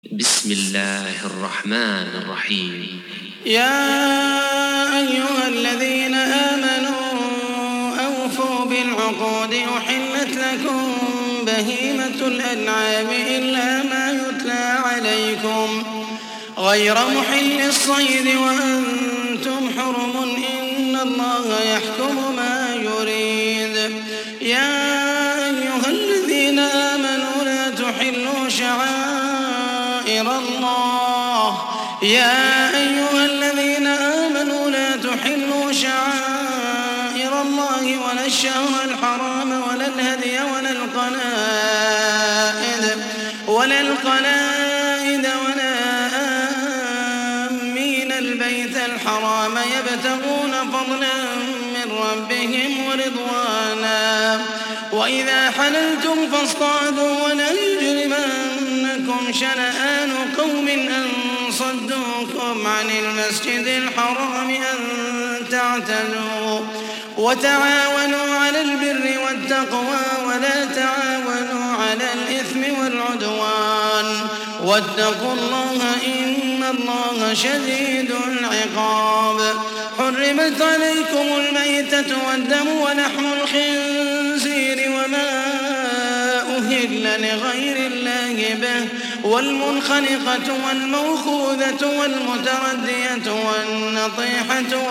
بسم الله الرحمن الرحيم. يا أيها الذين آمنوا أوفوا بالعقود أحلت لكم بهيمة الأنعام إلا ما يتلى عليكم غير محل الصيد وأنتم حرم إن الله يحكم ما يريد. يا أيها الذين آمنوا لا تحلوا شعائر الله ولا الشهر الحرام ولا القلائد ولا آمين البيت الحرام يبتغون فضلا من ربهم ورضوانا. وإذا حللتم فاصطادوا ولا يجرمنكم شنآن قوم أن صدوكم عن المسجد الحرام أن تعتدوا وتعاونوا على البر والتقوى ولا تعاونوا على الإثم والعدوان واتقوا الله إن الله شديد العقاب. حرمت عليكم الميتة والدم ولحم الخنزير وما أهل لغير الله به والمنخنقة والموخوذة والمتردية والنطيحة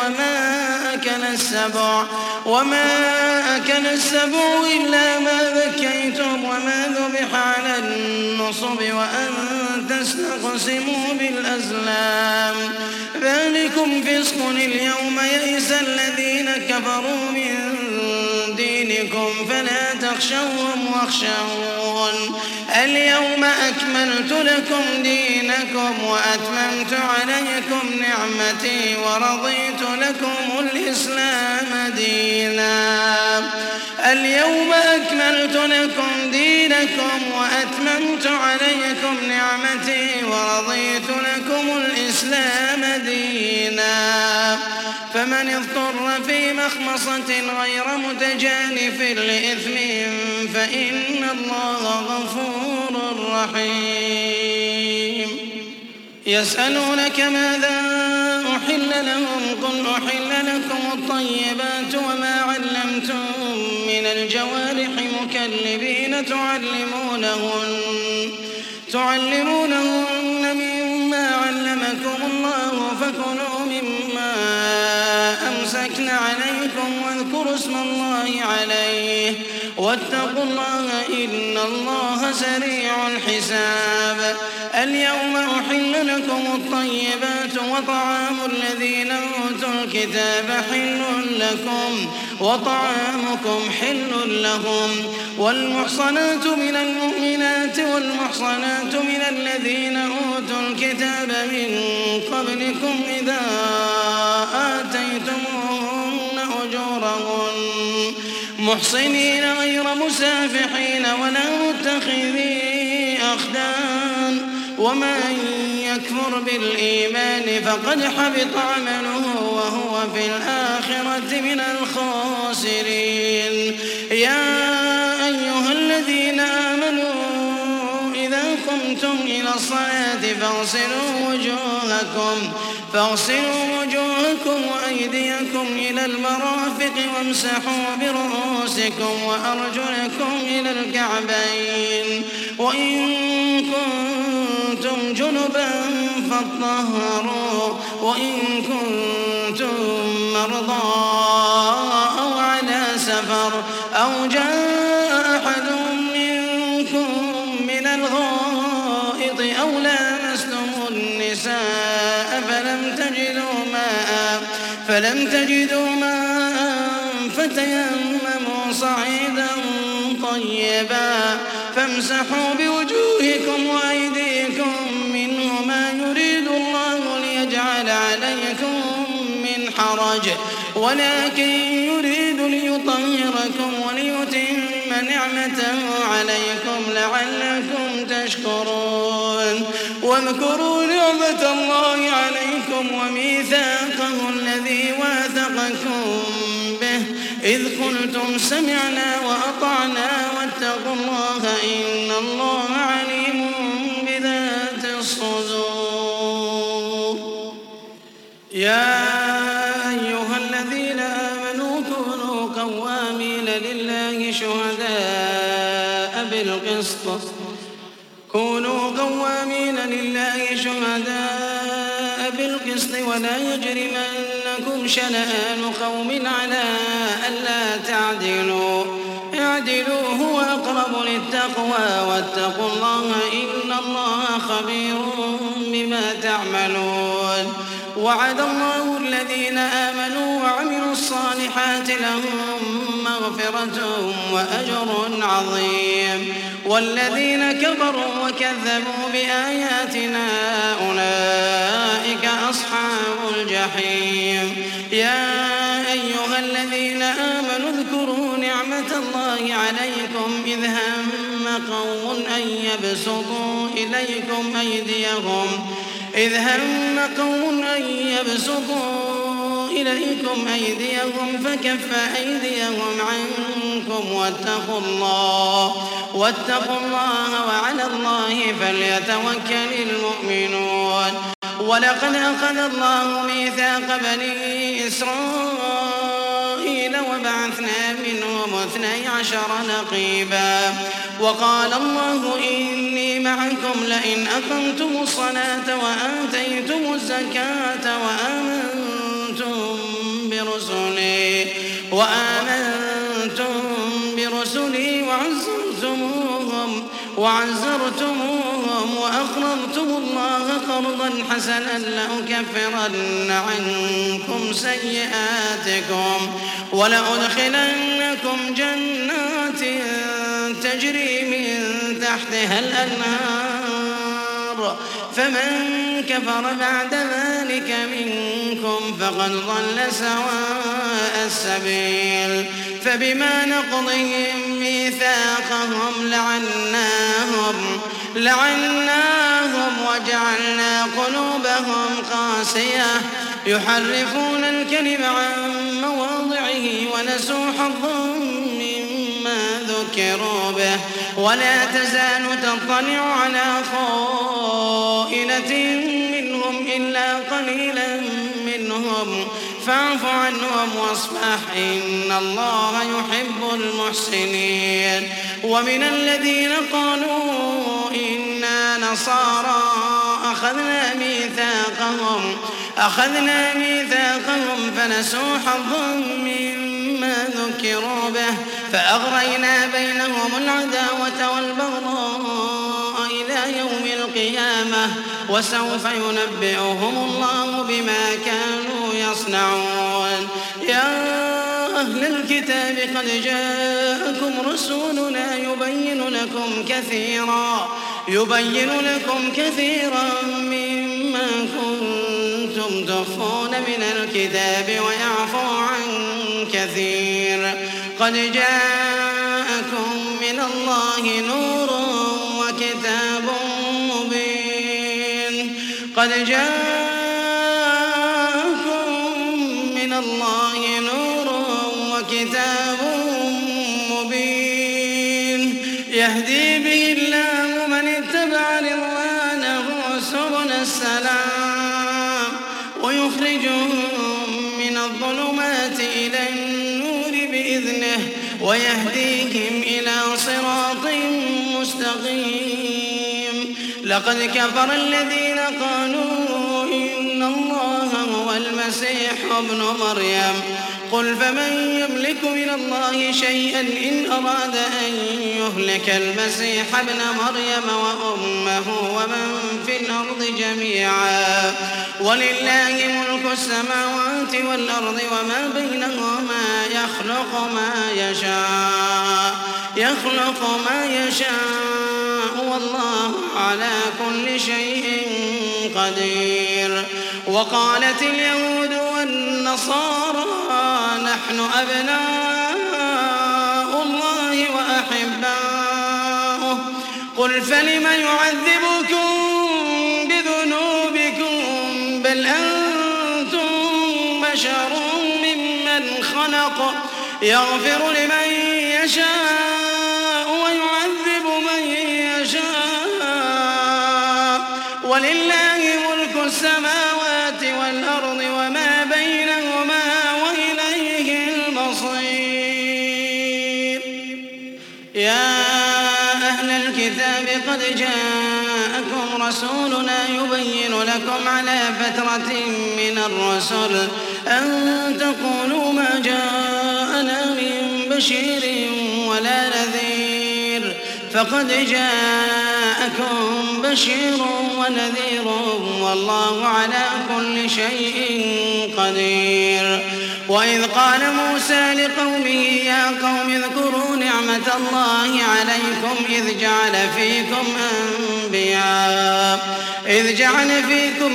وما أكل السبع إلا ما ذكيتم وما ذبح على النصب وأن تستقسموا بالأزلام ذلكم فسق. اليوم يئس الذين كفروا من دينكم فلا تخشوهم واخشون. اليوم أكملت لكم دينكم وأتممت عليكم نعمتي ورضيت لكم الإسلام دينا. اليوم أكملت لكم دينكم وأتممت عليكم نعمتي ورضيت لكم الإسلام دينا. فمن اضطر في مخمصة غير متجانف لإثم فإن الله غفور رحيم. يسألونك ماذا أحل لهم قل أحل لكم الطيبات وما علمتم من الجوارح مكلبين تعلمونهن مما علمكم الله فكلوا مما أمسكن عليكم واذكروا اسم الله عليه واتقوا الله إن الله سريع الحساب. اليوم أحل لكم الطيبات وطعام الذين أوتوا الكتاب حل لكم وطعامكم حل لهم والمحصنات من المؤمنات والمحصنات من الذين أوتوا الكتاب من قبلكم إذا آتيتموهن أجورهن محصنين غير مسافحين ولا متخذي أخدان ومن يكفر بالإيمان فقد حبط عمله وهو في الآخرة من الخاسرين. يا أيها الذين آمنوا إذا قمتم إلى الصلاة فاغسلوا وجوهكم وأيديكم إلى المرافق وامسحوا برؤوسكم وأرجلكم إلى الكعبين وإن كنتم جنبا فاطهروا وإن كنتم مرضى أو على سفر أو جاء أحد منكم من الغائط أو لامستم النساء فلم تجدوا ماء فتيمموا صعيدا طيبا فامسحوا بوجوهكم وأيديكم منه ما يريد الله ليجعل عليكم من حرج ولكن يريد ليطهركم وليتم نعمته عليكم لعلكم تشكرون. واذكروا نعمة الله عليكم وميثاقه الذي واثقكم به إذ قلتم سمعنا وأطعنا واتقوا الله إن الله عليم بذات الصدور يا أيها الذين آمنوا كونوا قوامين لله شهداء بالقسط ولا يجرمنكم شنآن قوم على ألا تعدلوا اعدلوا هو أقرب للتقوى واتقوا الله إن الله خبير بما تعملون وعد الله الذين آمنوا وعملوا الصالحات لهم مغفرة وأجر عظيم والذين كفروا وكذبوا بآياتنا أولئك أصحاب الجحيم يا أيها الذين آمنوا اذكروا نعمة الله عليكم إذ هم قوم أن يبسطوا إليكم أيديهم فكف أيديهم عنكم واتقوا الله وعلى الله فليتوكل المؤمنون ولقد أخذ الله ميثاق بني إسرائيل وبعثنا منهم 12 نقيبا وقال الله إني معكم لئن أقمتم الصلاة وآتيتم الزكاة وآمنتم برسلي وعزرتموهم وأقرضتم الله قرضا حسنا لأكفرن عنكم سيئاتكم ولأدخلنكم جنات تجري من تحتها الأنهار فمن كفر بعد ذلك منكم فقد ضل سواء السبيل فبما نقضهم ميثاقهم لعناهم وجعلنا قلوبهم قاسية يحرفون الكلم عن مواضعه ونسوا حظا مما ذكروا به ولا تزال تطلع على خائنة منهم إلا قليلا منهم فاعف عنهم واصفح إن الله يحب المحسنين ومن الذين قالوا إنا نصارى أخذنا ميثاقهم فنسوا حظا مما ذكروا به فأغرينا بينهم العداوة والبغضاء إلى يوم القيامة وسوف ينبئهم الله بما كانوا يصنعون يا أهل الكتاب قد جاءكم رسولنا يبين لكم كثيرا مما كنتم تخفون من الكتاب ويعفو عن كثير قد جاءكم من الله نور وكتاب مبين يهدي به الله من اتبع رضوانه سبل السلام ويخرجهم من الظلمات إلى النور بإذنه ويهديهم إلى صراط مستقيم لقد كفر الذين قالوا إن الله هو المسيح ابن مريم قل فمن يملك من الله شيئا إن أراد أن يهلك المسيح ابن مريم وأمه ومن في الأرض جميعا ولله ملك السماوات والأرض وما بينهما يخلق ما يشاء والله على كل شيء قدير وقالت اليهود والنصارى نحن أبناء الله وأحباؤه قل فلم يعذبكم بذنوبكم بل أنتم بشر ممن خلق يغفر لمن يشاء ويعذب من يشاء ولله ملك السماوات والأرض وما بينهما وإليه المصير. يا أهل الكتاب قد جاءكم رسولنا يبين لكم على فترة من الرسل أن تقولوا ما جاءنا من بشير ولا نذير، فقد جاءكم بشير ونذير والله على كل شيء قدير. وإذ قال موسى لقومه يا قوم اذكروا نعمة الله عليكم إذ جعل فيكم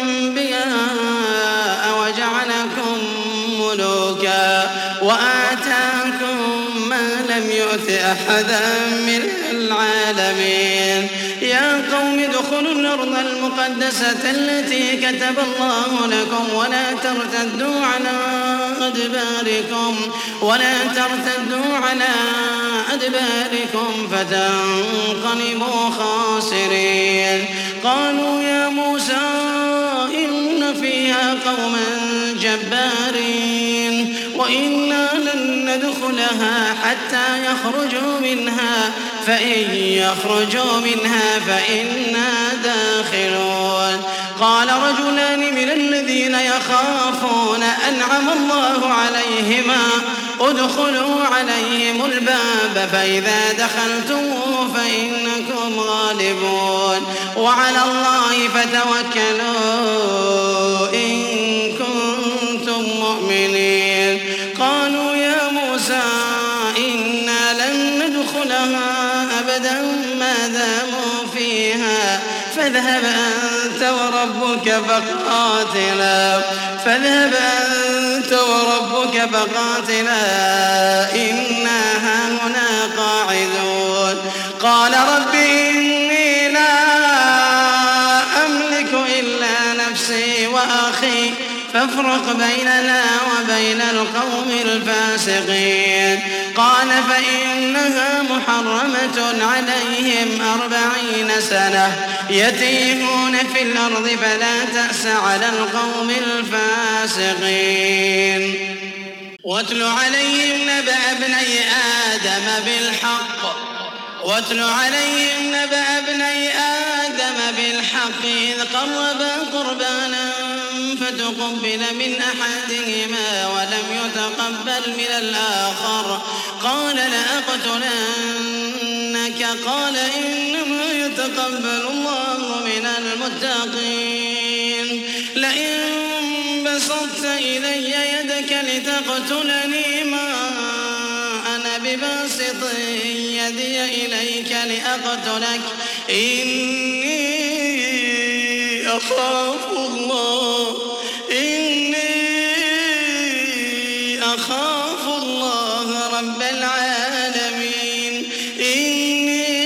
أنبياء وجعلكم ملوكا وآتاكم ما لم يؤت أحدا من العالمين. يا قوم ادخلوا الأرض المقدسة التي كتب الله لكم ولا ترتدوا على أدباركم فتنقلبوا خاسرين. قالوا يا موسى إن فيها قوما جبارين وإنا لن ندخلها حتى يخرجوا منها فإن يخرجوا منها فإنا داخلون. قال رجلان من الذين يخافون أنعم الله عليهما ادخلوا عليهم الباب فإذا دخلتموه فإنكم غالبون وعلى الله فتوكلوا إن كنتم مؤمنين. قالوا يا موسى إنا لن ندخلها أبدا ما داموا فيها فاذهب أنت وربك فقاتلا إنا هاهنا قاعدون. قال رب إني لا أملك إلا نفسي وأخي فافرق بيننا وبين القوم الفاسقين. قال فإنها محرمة عليهم 40 سنة يتيهون في الأرض فلا تأس على القوم الفاسقين. واتل عليهم نبأ ابني آدم بالحق إذ قربا قربانا فتقبل من أحدهما ولم يتقبل من الآخر قال لأقتلنك قال إنما يتقبل الله من المتقين. لئن بسطت إلي يدك لتقتلني ما أنا بباسط يدي إليك لأقتلك إني أخاف الله رب العالمين. إني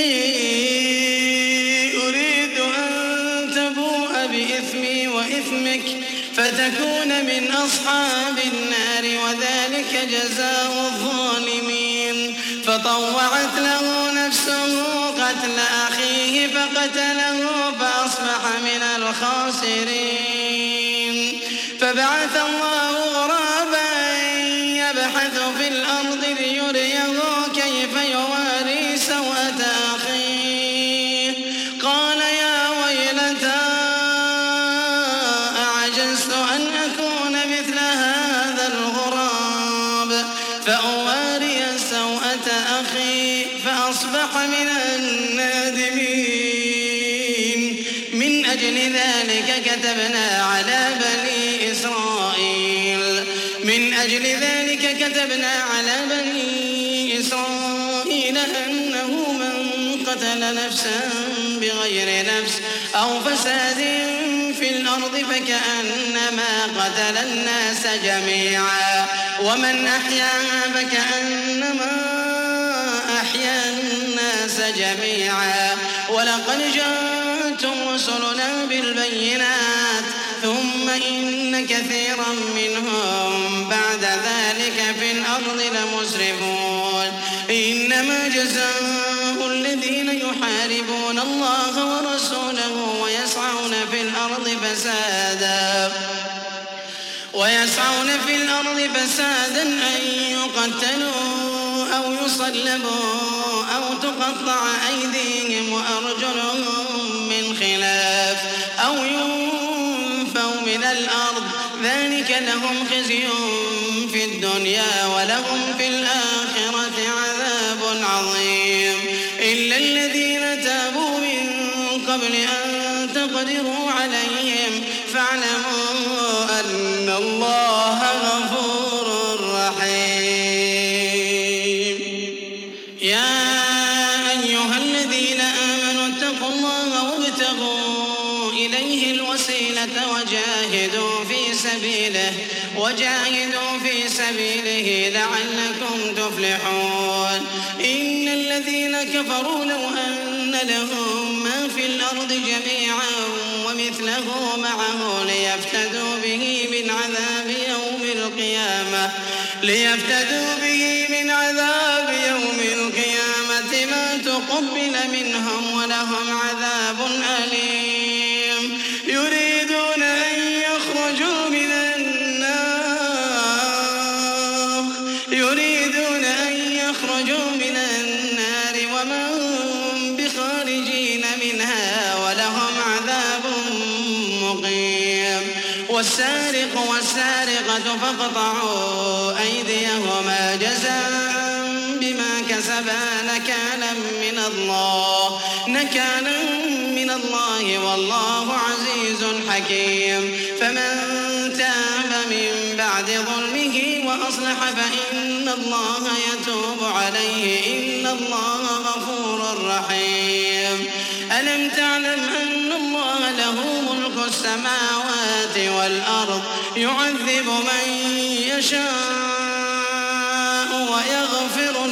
أريد أن تبوء بإثمي وإثمك فتكون من أصحاب النار وذلك جزاء الظالمين. فطوعت له نفسه قتل أخيه فقتله فأصبح من الخاسرين. فبعث الله غرابا يبحث في الأرض ليريه كيف يواري سوءة أخيه قال يا ويلتى أعجزت أن أكون مثل هذا الغراب فأواري سوءة أخي فأصبح من النادمين. من أجل ذلك كتبنا على بني إسرائيل أنه من قتل نفسا بغير نفس أو فساد في الأرض فكأنما قتل الناس جميعا ومن أحياها فكأنما أحيا الناس جميعا. ولقد جاءتهم رسلنا بالبينات ثم إن كثيرا منهم بعد ذلك في الأرض لمسرفون. إنما جزاء الذين يحاربون الله ورسوله ويسعون في الأرض فسادا أن يقتلوا أو يصلبوا أو تقطع أيديهم وأرجلهم من خلاف أو ينفوا من الأرض ذلك لهم خزي في الدنيا ولهم في الآخرة عذاب عظيم إلا الذين تابوا من قبل أن تقدروا عليهم فاعلموا أن الله غفور رحيم. يا أيها الذين آمنوا اتقوا الله وابتغوا إليه الوسيلة وجاهدوا في سبيله لعلكم تفلحون. إن الذين كفروا لو أن لهم ما في الأرض جميعا ومثله معه ليفتدوا به من عذاب يوم القيامة ما تقبل منهم ولهم عذاب أليم. يريدون أن يخرجوا من النار وما هم بخارجين منها ولهم عذاب مقيم. والسارق والسارقة فاقطعوا أيديهما جزاء بما كسبا نكالا من الله والله عزيز حكيم. فمن تاب من بعد ظلمه وأصلح فإن الله يتوب عليه إن الله غفور رحيم. ألم تعلم أن الله له ملك السماوات والأرض يعذب من يشاء ويغفر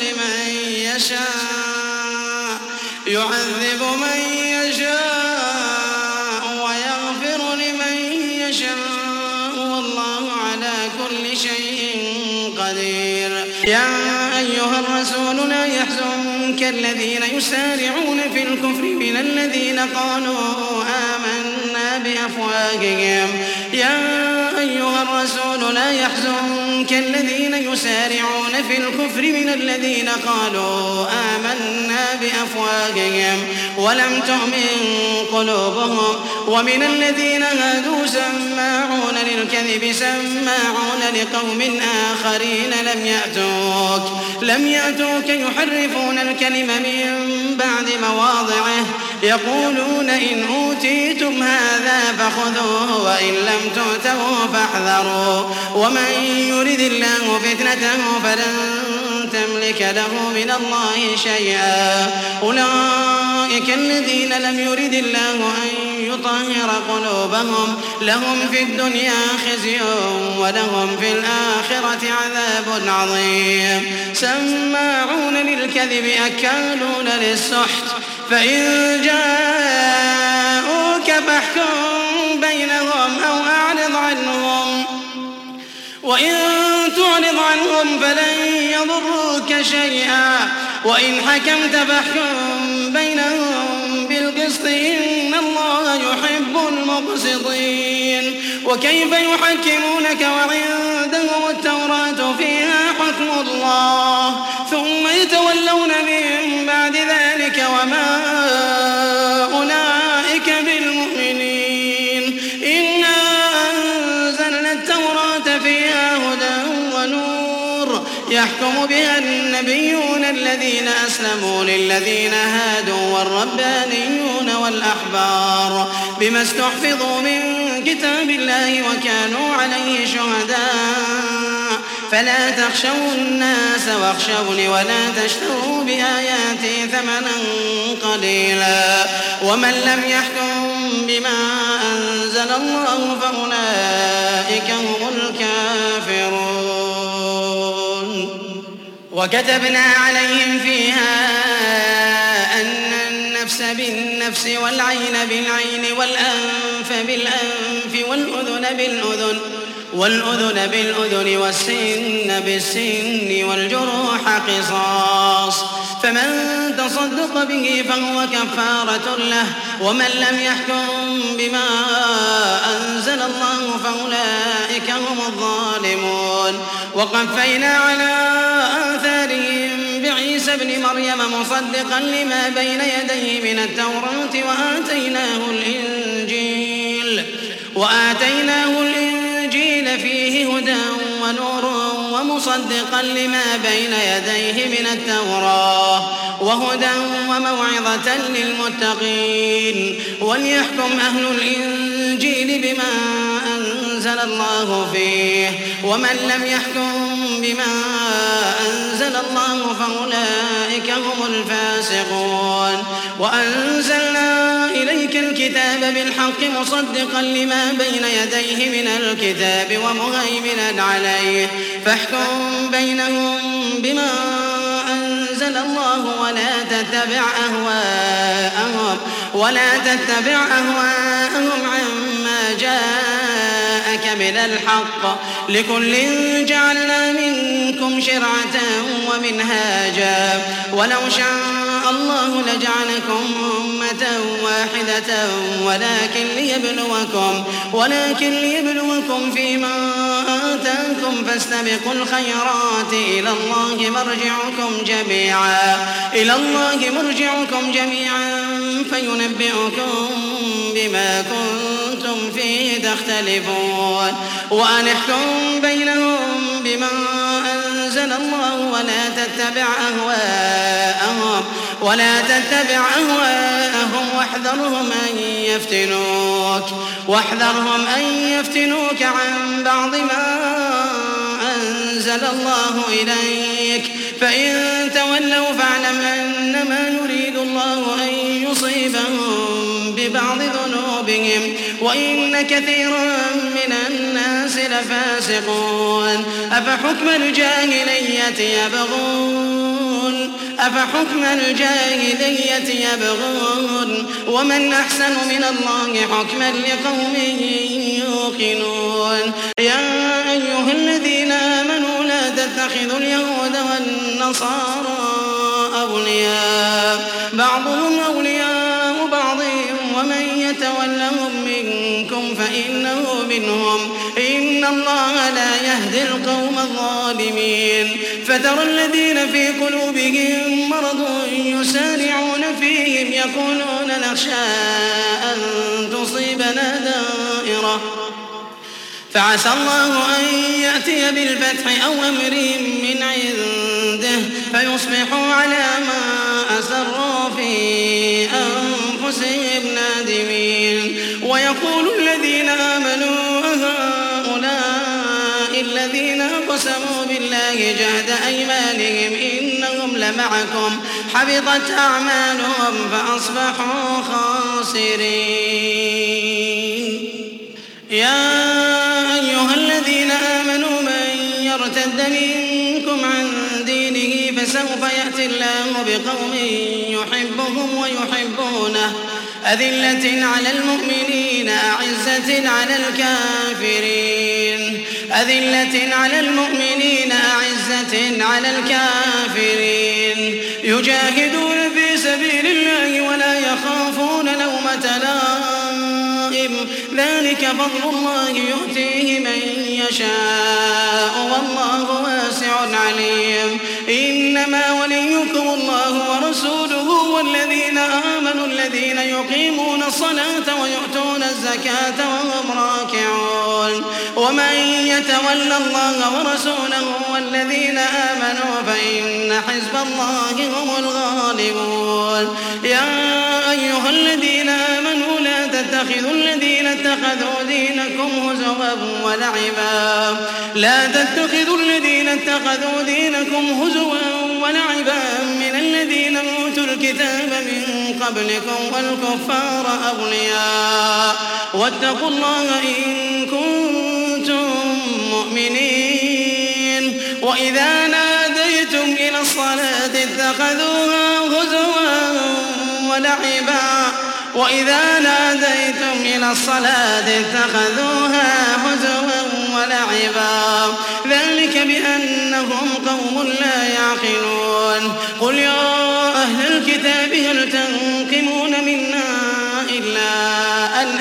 لمن يشاء والله على كل شيء قدير. يا أيها الرسول لا يحزنك الذين يسارعون في الكفر من الذين قالوا آمنا بأفواههم ولم تؤمن قلوبهم ومن الذين هادوا سماعون للكذب سماعون لقوم آخرين لم يأتوك يحرفون الكلم من بعد مواضعه يقولون إن أوتيتم هذا فخذوه وإن لم تؤتوه فاحذروا ومن يرد الله فتنته فلن تملك له من الله شيئا. أولئك الذين لم يرد الله أن يطهر قلوبهم لهم في الدنيا خزي ولهم في الآخرة عذاب عظيم. سماعون للكذب أكالون للسحت فإن جاءوك فاحكم بينهم أو أعرض عنهم وإن تعرض عنهم فلن يضروك شيئا وإن حكمت فاحكم بينهم بالقسط إن الله يحب المقسطين. وكيف يحكمونك وعندهم التوراة فيها حكم الله ثم يتولون من بعد ذلك وما أولئك بالمؤمنين. إنا أنزلنا التوراة فيها هدى ونور يحكم بها النبيون الذين أسلموا للذين هادوا والربانيون والأحبار بما استحفظوا من كتاب الله وكانوا عليه شهداء فلا تخشوا الناس واخشوني ولا تشتروا بآياتي ثمنا قليلا ومن لم يحكم بما أنزل الله فأولئك هم الكافرون. وكتبنا عليهم فيها أن النفس بالنفس والعين بالعين والأنف بالأنف والأذن بالأذن والسن بالسن والجروح قصاص، فمن تصدق به فهو كفارة له، ومن لم يحكم بما أنزل الله فأولئك هم الظالمون. وقفينا على آثارهم بعيسى ابن مريم مصدقا لما بين يديه من التوراة وآتيناه الإنجيل فيه هدى ونور ومصدقا لما بين يديه من التوراة وهدى وموعظة للمتقين. وليحكم أهل الإنجيل بما أنزل الله فيه، ومن لم يحكم بما أنزل الله فأولئك هم الفاسقون. وأنزلنا إليك الكتاب بالحق مصدقا لما بين يديه من الكتاب ومهيمنا عليه، فاحكم بينهم بما أنزل الله ولا تتبع أهواءهم عما جاءك من الحق، لكل جعلنا منكم شرعة ومنهاجا، ولو شاء الله لجعلكم أمة واحدة ولكن ليبلوكم فيما آتاكم، فاستبقوا الخيرات إلى الله مرجعكم جميعا فينبئكم بما كنتم فيه تختلفون. وأن احكم بينهم بما أنزل الله ولا تتبع أهواءهم واحذرهم أن يفتنوك عن بعض ما أنزل الله إليك، فإن تولوا فاعلم أنما يريد الله أن يصيبهم ببعض ذنوبهم وإن كثيرا من الناس لفاسقون. أفحكم الجاهلية يبغون ومن أحسن من الله حكما لقوم يوقنون. يا أيها الذين آمنوا لا تتخذوا اليهود والنصارى أولياء، بعضهم أولياء بعض، ومن يتولهم منكم فإنه منهم، إن الله لا يهدي القوم الظالمين. فترى الذين في قلوبهم مرض يسارعون فيهم يقولون نخشى أن تصيبنا دائرة، فعسى الله أن يأتي بالفتح أو أمر من عنده فيصبحوا على ما أسروا في أنفسهم نادمين. ويقول الذين آمنوا أهؤلاء الذين أقسموا بالله جهد أيمانهم إنهم لمعكم حبطت أعمالهم فأصبحوا خاسرين. يا أيها الذين آمنوا من يرتد منكم عن دينه فسوف يأتي الله بقوم يحبهم ويحبونه أذلة على المؤمنين أعزة على الكافرين يجاهدون في سبيل الله ولا يخافون لومة لائم، ذلك فضل الله يؤتيه من يشاء والله واسع عليم. إنما وليكم الله ورسوله والذين آمنوا الذين يقيمون الصلاة ويؤتون الزكاة وهم راكعون. ومن يتول الله ورسوله والذين آمنوا فإن حزب الله هم الغالبون. يا أيها الذين آمنوا لا تتخذوا الذين اتخذوا دينكم هزوا ولعبا من الذين أوتوا الكتاب من قبلكم والكفار أولياء واتقوا الله إن كنتم مؤمنين. وإذا ناديتم إلى الصلاة اتخذوها هزوا ولعبا وإذا ناديتم إلى الصلاة اتخذوها هزوا ولعبا ذلك بأنهم قوم لا يعقلون قل يا أهل الكتاب هل تنقمون منا إلا أن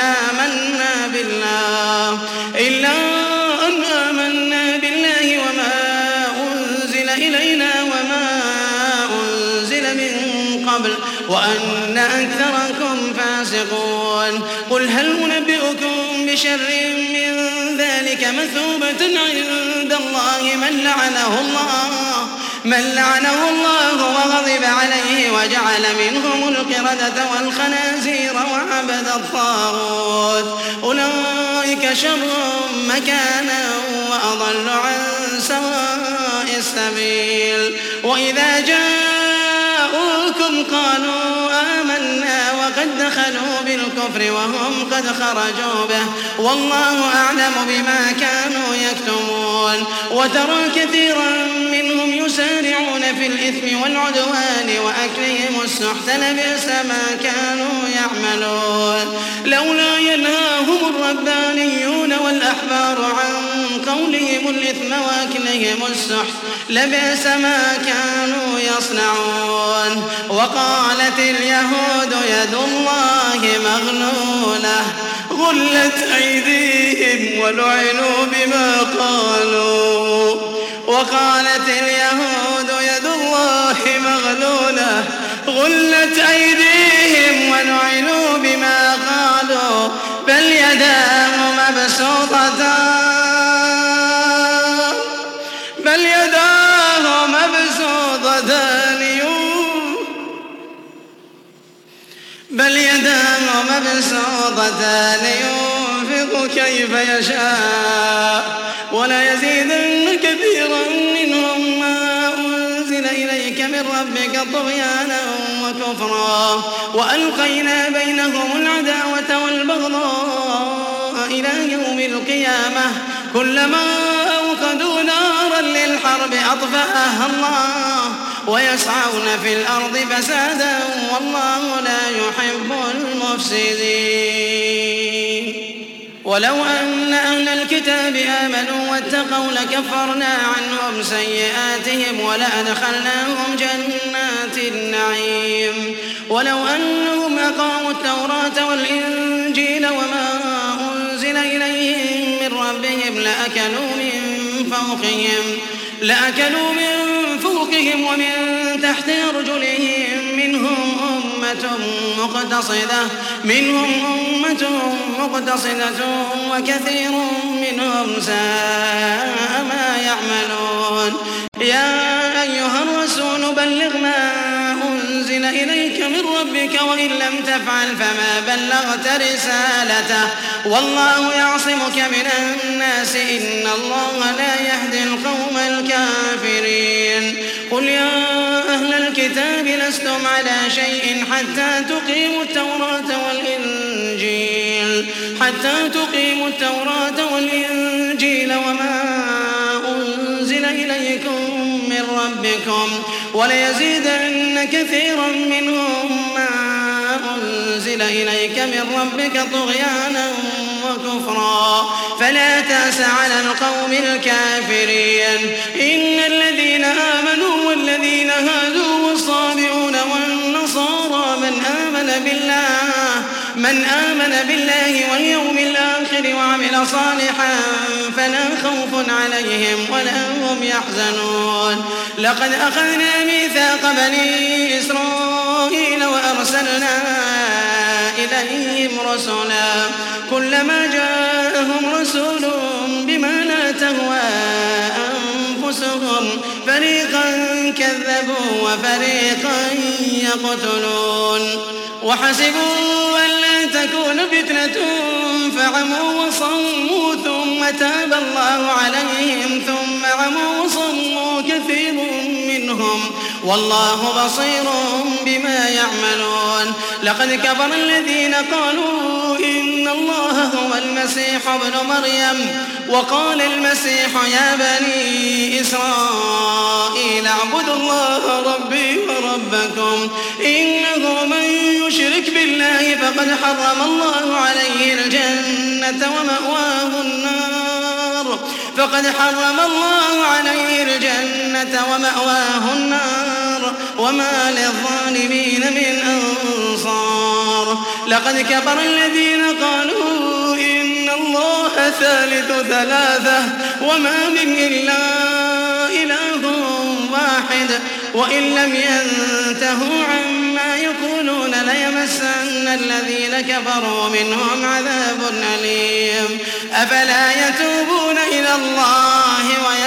آمنا بالله وما أنزل إلينا وما أنزل من قبل وأن أكثركم فاسقون قل هل أنبئكم بشر من ذلك مثوبة عند الله من لعنه الله وغضب عليه وجعل منهم القردة والخنازير وعبد الطاغوت أولئك شر مكانا وأضل عن سواء السبيل وإذا جاءوكم قالوا آمنا وقد دخلوا بالكفر وهم قد خرجوا به والله أعلم بما كانوا يكتمون وترى كثيرا منهم يسارعون في الإثم والعدوان وأكلهم السحت لبئس ما كانوا يعملون لولا ينهاهم الربانيون والأحبار عن قولهم الإثم وأكلهم السحت لبئس ما كانوا يصنعون وقالت اليهود يد الله مغلولة غلت أيديهم ولعنوا بما قالوا وقالت اليهود يد الله مغلولة غلت أيديهم ولعنوا بما قالوا بل يداه مبسوطتان ينفق كيف يشاء وليزيدن كثيرا منهم ما أنزل إليك من ربك طغيانا وكفرا وألقينا بينهم العداوة والبغضاء إلى يوم القيامة كلما أوقدوا نارا للحرب أطفأها الله ويسعون في الأرض فسادا والله لا يحب المفسدين ولو أن أهل الكتاب آمنوا واتقوا لكفرنا عنهم سيئاتهم ولأدخلناهم جنات النعيم ولو أنهم أقاموا التوراة والإنجيل وما أنزل إليهم من ربهم لأكلوا من فوقهم ومن تحت أرجلهم منهم أمة مقتصدة وكثير منهم ساء ما يعملون يا أيها الرسول بلغ ما أنزل إليك من ربك وإن لم تفعل فما بلغت رسالته والله يعصمك من الناس إن الله لا يهدي القوم الكافرين قل يا أهل الكتاب لستم على شيء حتى تقيموا التوراة والإنجيل وما أنزل إليكم من ربكم وليزيدن كثيرا منهم ما أنزل إليك من ربك طغيانا وكفرا فلا تأس على القوم الكافرين إن الذين آمنوا والذين هادوا والصابئون والنصارى من آمن بالله واليوم الآخر وعمل صالحا فلا خوف عليهم ولا هم يحزنون لقد أخذنا ميثاق بني إسرائيل وأرسلنا إليهم رسلا كلما جاءهم رسول بما لا تهوى أنفسهم فريقا كذبوا وفريقا يقتلون وحسبوا أن لا تكون فتنة فعموا وصموا ثم تاب الله عليهم ثم عموا وصموا كثير منهم والله بصير بما يعملون لقد كفر الذين قالوا إن الله هو المسيح وقال المسيح يا بني إسرائيل اعبدوا الله ربي وربكم إنه من يشرك بالله فقد حرم الله عليه الجنة ومأواه النار وما للظالمين من أنصار. لقد كفر الذين قالوا إن الله ثالث ثلاثة وما من إلا إله واحد وإن لم ينتهوا عما يقولون ليمسن الذين كفروا منهم عذاب أليم. أفلا يتوبون إلى الله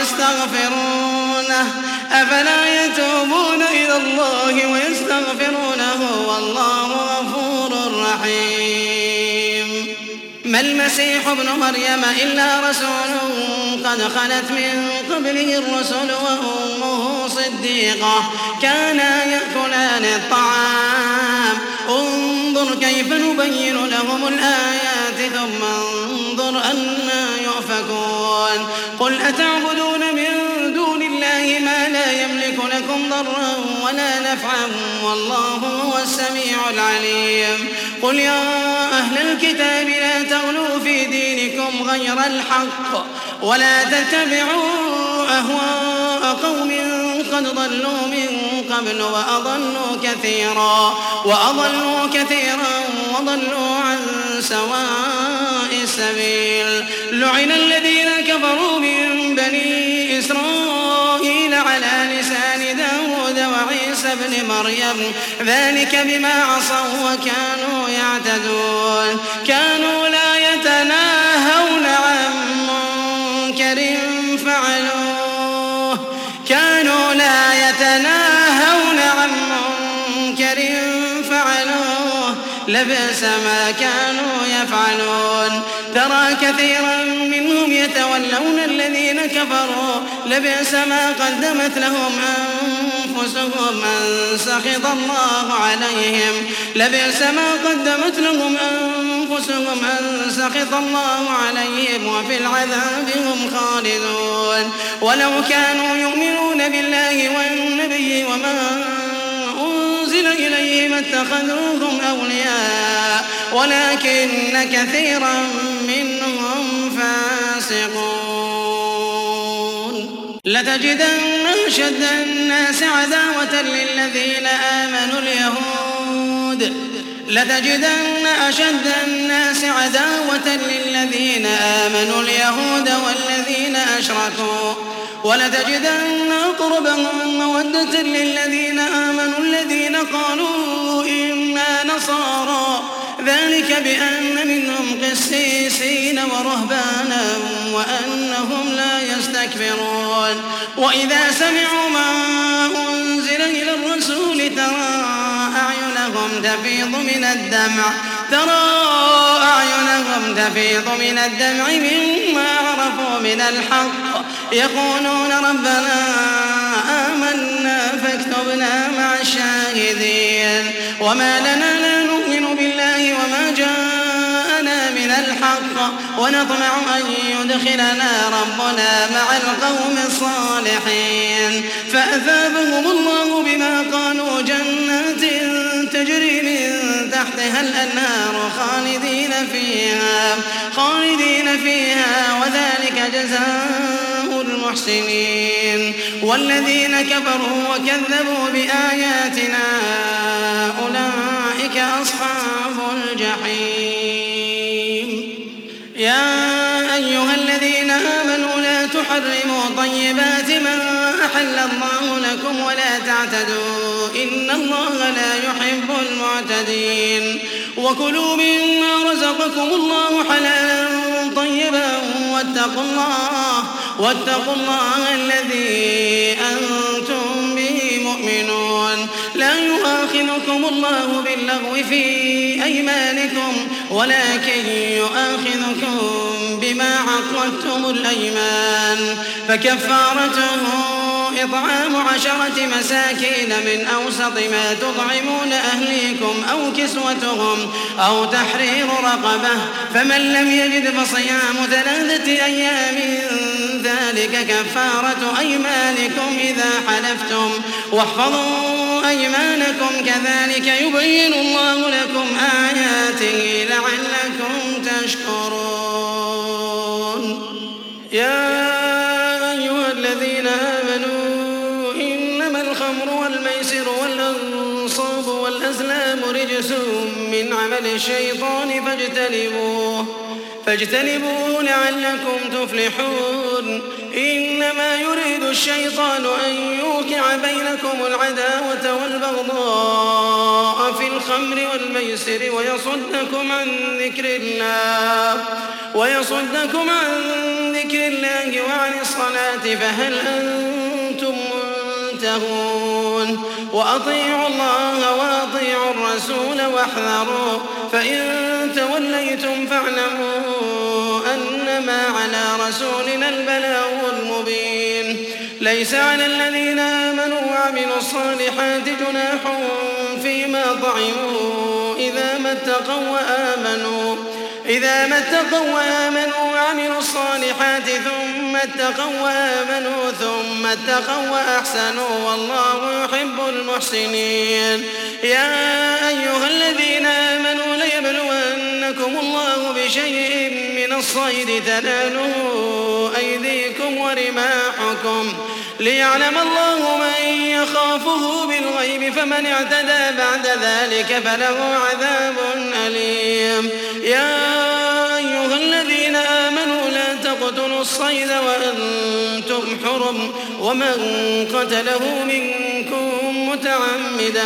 ويستغفرونه والله غفور رحيم. ما المسيح ابن مريم إلا رسول قد خلت من قبله الرسل وأمه صديقة كانا يأكلان الطعام انظر كيف نبين لهم الآيات ثم انظر أنا يؤفكون. قل أتعبدون من دون الله ما لا يملك لكم ضرا ولا نفعا والله هو السميع العليم. قل يا أهل الكتاب لا تغلوا في دينكم غير الحق ولا تتبعوا أهواء قوم قد ضلوا من قبل وأضلوا كثيرا وضلوا عن سواء السبيل. لعن الذين كفروا من بني إسرائيل على لسان داود وعيسى بن مريم ذلك بما عصوا وكانوا يعتدون. كانوا لا يتناهون عن منكر فعلوه لبئس ما كانوا يفعلون. ترى كثيرا منهم يتولون الذين كفروا لبئس ما قدمت لهم أنفسهم أن سخط الله عليهم وفي العذاب هم خالدون. ولو كانوا يؤمنون بالله والنبي وما أنزل إليه ما اتخذوهم أولياء ولكن كثيرا منهم فاسقون. لتجدن أشد الناس عداوة للذين آمنوا اليهود والذين أشركوا ولتجدن أقربهم مودة للذين آمنوا الذين قالوا إنا نصارى ذلك بأن منهم قسيسين ورهبانا وأنهم لا يستكبرون. وإذا سمعوا ما أنزل إلى الرسول ترى أعينهم تفيض من الدمع مما عرفوا من الحق يقولون ربنا آمنا فاكتبنا مع الشاهدين. وما لنا لا نؤمن بالله وما جاءنا من الحق ونطمع أن يدخلنا ربنا مع القوم الصالحين. فأثابهم الله بما قالوا جنات تجري من تحتها الأنهار خالدين فيها وذلك جزاء المحسنين. والذين كفروا وكذبوا بآياتنا أولئك أصحاب الجحيم. يا أيها الذين آمنوا لا تحرموا طيبات ما أحل الله لكم ولا تعتدوا إن الله لا يحب المعتدين. وكلوا مما رزقكم الله حلالا طيبا واتقوا الله الذي أنتم به مؤمنون. لا يؤاخذكم الله باللغو في أيمانكم ولكن يؤاخذكم بما عقدتم الأيمان فكفارته إطعام 10 مساكين من أوسط ما تطعمون أهليكم أو كسوتهم أو تحرير رقبة، فمن لم يجد فصيام 3 أيام ذلك كفارة أيمانكم إذا حلفتم، واحفظوا أيمانكم كذلك يبين الله لكم آياته لعلكم تشكرون. يا أيها الذين آمنوا إنما الخمر والميسر والأنصاب والأزلام رجس من عمل الشيطان فاجتنبوه لعلكم تفلحون. إنما يريد الشيطان أن يوقع بينكم العداوة والبغضاء في الخمر والميسر ويصدكم عن ذكر الله وعن الصلاة فهل أنتم منتهون. وأطيعوا الله وأطيعوا الرسول واحذروا، فإن توليتم فاعلموا أنما على رسولنا البلاغ المبين. ليس على الذين آمنوا وعملوا الصالحات جناح فيما طعموا إذا ما اتقوا وآمنوا وعملوا الصالحات ثم اتقوا وأحسنوا والله يحب المحسنين. يا أيها الذين آمنوا ليبلونكم الله بشيء من الصيد تناله أيديكم ورماحكم ليعلم الله من يخافه بالغيب، فمن اعتدى بعد ذلك فله عذاب أليم. يا أيها الذين آمنوا لا تقتلوا الصيد وأنتم حرم، ومن قتله منكم متعمدا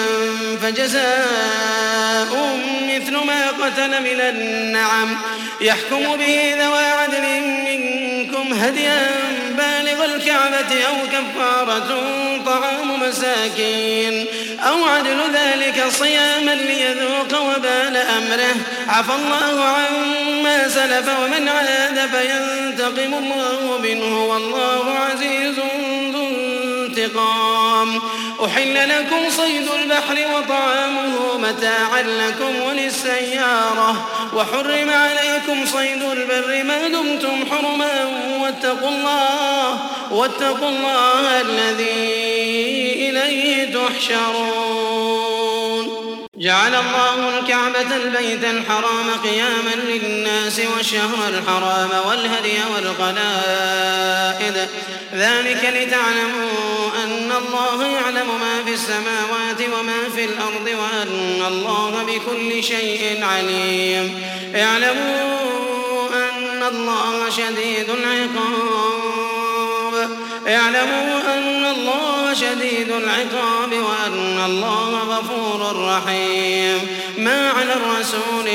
فجزاء مثل ما قتل من النعم يحكم به ذوى عدل منكم هديا بالغ الكعبة أو كفارة طعام مساكين أو عدل ذلك صياما ليذوق وبال أمره. عفى الله عما سلف ومن عاد فينتقم الله منه والله عزيز ذو انتقام. أحل لكم صيد البحر وطعامه متاعا لكم وللسيارة، وحرم عليكم صيد البر ما دمتم حرما، واتقوا الله الذي إليه تحشرون. جعل الله الكعبة البيت الحرام قياما للناس والشهر الحرام والهدي والقلائد، ذلك لتعلموا أن الله يعلم ما في السماوات وما في الأرض وأن الله بكل شيء عليم. اعلموا أن الله شديد العقاب وأن الله غفور رحيم. ما على الرسول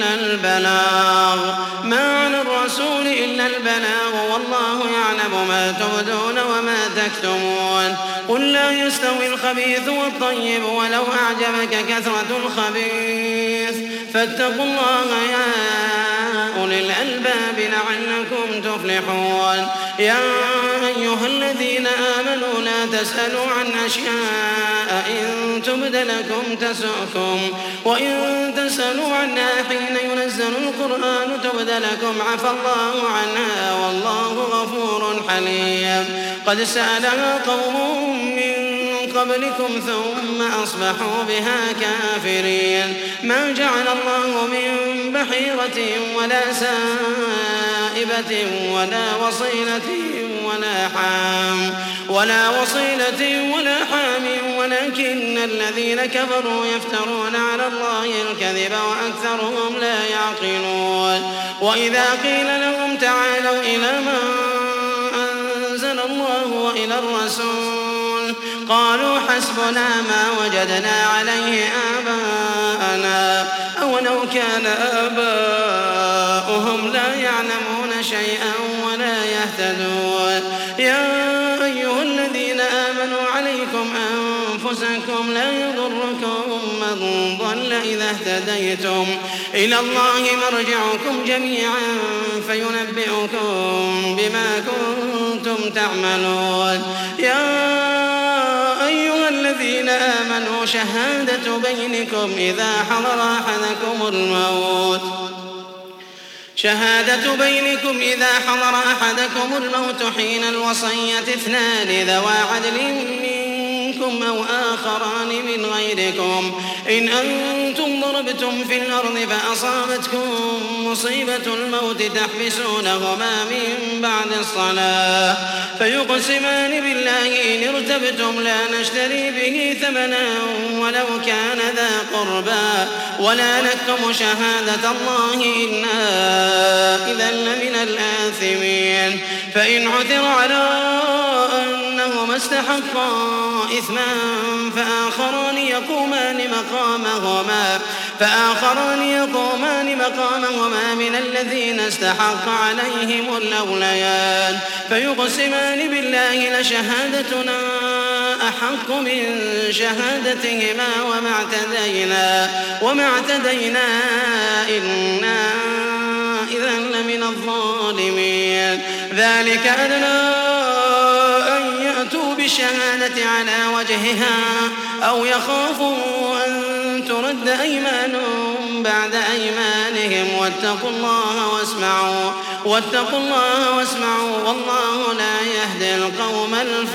إلا البلاغ والله يعلم ما تبدون وما تكتمون. قل لا يستوي الخبيث والطيب ولو أعجبك كثرة الخبيث، فاتقوا الله يا أولي الألباب لعلكم تفلحون. يا أيها الذين آمنوا لا تسألوا عن أشياء إن تبد لكم تسؤكم، وإن تسألوا عنها حين ينزل القرآن تبد لكم عفى الله عنها والله غفور حليم. قد سألها قوم من قبلكم ثم أصبحوا بها كافرين. ما جعل الله من بحيرة ولا سائبة ولا وصيلة ولا حام ولكن الذين كفروا يفترون على الله الكذب وأكثرهم لا يعقلون. وإذا قيل لهم تعالوا إلى ما أنزل الله وإلى الرسول قالوا حسبنا ما وجدنا عليه آباءنا أولو كان آباؤهم لا يعلمون شيئا ولا يهتدون. يا أيها الذين آمنوا عليكم أنفسكم لا يضركم من ضل إذا اهتديتم إلى الله مرجعكم جميعا فينبئكم بما كنتم تعملون. يا أيها الذين آمنوا شهادة بينكم إذا حضر أحدكم الموت حين الوصية اثنان ذوى عدل منكم أو آخران من غيركم إن أنتم ضربتم في الأرض فأصابتكم مصيبة الموت تحبسونهما من بعد الصلاة فيقسمان بالله إن ارتبتم لا نشتري به ثمنا ولو كان ذا قربى ولا نكتم شهادة الله إنا إذا لمن الآثمين. فإن عثر على أنهما استحقا إثما فآخران يقومان مقامهما من الذين استحق عليهم الأوليان فيقسمان بالله لشهادتنا أحق من شهادتهما وما اعتدينا إنا إذا لمن الظالمين. ذلك أدنى أن يأتوا بالشهادة على وجهها أو يخافوا أن ترد أيمان بعد أيمانهم واتقوا الله واسمعوا والله لا يهدي القوم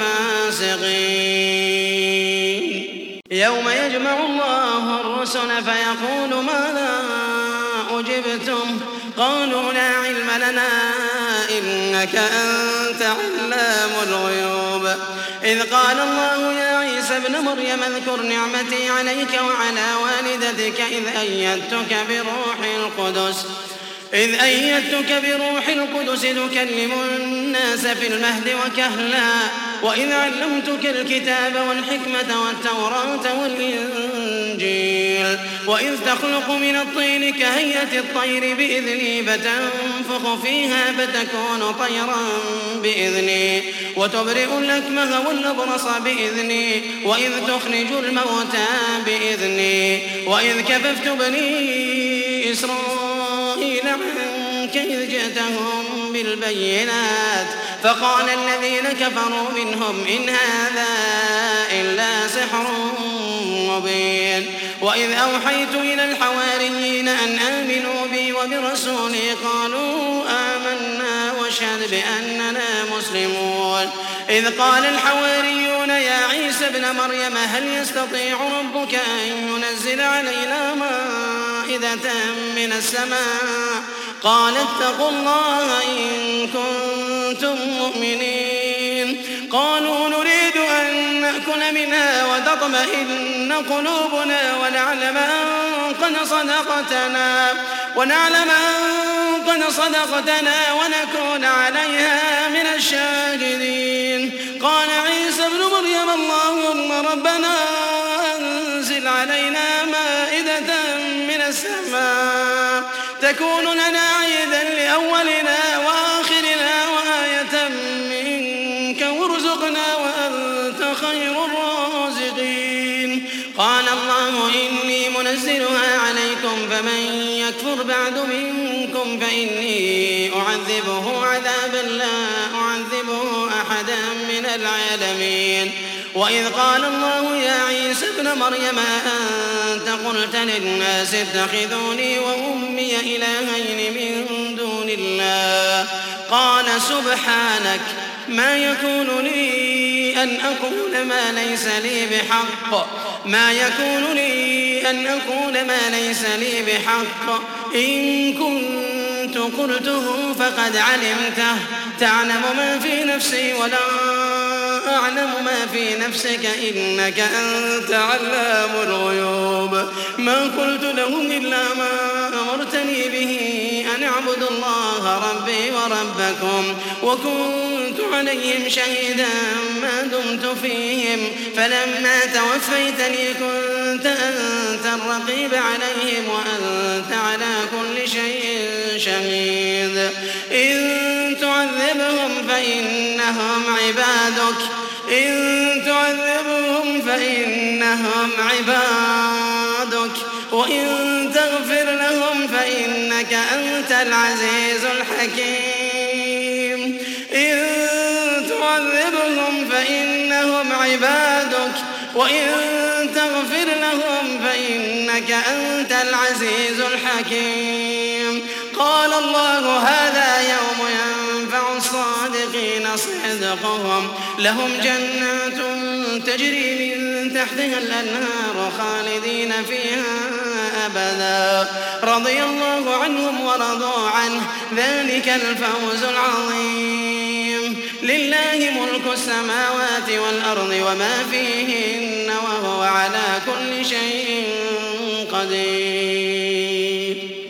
الفاسقين. يوم يجمع الله الرسل فيقول ماذا أجبتم قالوا لا علم لنا إنك أنت علام الغيوب. إذ قال الله يا عيسى ابن مريم اذكر نعمتي عليك وعلى والدتك إذ أيدتك بروح القدس تكلم الناس في المهد وكهلا وإذ علمتك الكتاب والحكمة والتوراة والإنجيل وإذ تخلق من الطين كهيئة الطير بإذني فتنفخ فيها فتكون طيرا بإذني وتبرئ الأكمه والأبرص بإذني وإذ تخرج الموتى بإذني وإذ كففت بني إسرائيل عنك إذ جئتهم بالبينات فقال الذين كفروا منهم إن هذا إلا سحر مبين. وإذ أوحيت إلى الحواريين أن آمنوا بي وبرسولي قالوا آمنا واشهد بأننا مسلمون. إذ قال الحواريون يا عيسى ابن مريم هل يستطيع ربك أن ينزل علينا مائدة من السماء قال اتقوا الله إن كنتم مؤمنين. قالوا نريد أن نأكل منها وتطمئن قلوبنا ونعلم أن قد صدقتنا ونكون عليها من الشاهدين. قال عيسى ابن مريم اللهم ربنا أنزل علينا مائدة من السماء تكون لنا عيدا لأولنا وآخرنا وآية منك وارزقنا وأنت خير الرازقين. قال الله إني منزلها عليكم فمن يكفر بعد منكم فإني أعذبه عذابا لا أعذبه أحدا من العالمين. وإذ قال الله يا عيسى ابن مريم أنت قلت للناس اتخذوني وأمي إلهين من دون الله قال سبحانك ما يكون لي أن أقول ما ليس لي بحق إن كنت قلته فقد علمته تعلم ما في نفسي ولا أعلم ما في نفسك إنك أنت علام الغيوب. ما قلت لهم إلا ما أمرتني به أن اعبدوا الله ربي وربكم وكنت عليهم شهيدا ما دمت فيهم فلما توفيتني كنت أنت الرقيب عليهم وأنت على كل شيء شهيد. إن تعذبهم فإنهم عبادك وإن تغفر لهم فإنك أنت العزيز الحكيم إن تعذبهم فإنهم عبادك وإن تغفر لهم فإنك أنت العزيز الحكيم قال الله هذا يوم ينفع الصادقين صدقهم لهم جنات تجري من تحتها الأنهار خالدين فيها أبدا رضي الله عنهم ورضوا عنه ذلك الفوز العظيم لله ملك السماوات والأرض وما فيهن وهو على كل شيء قدير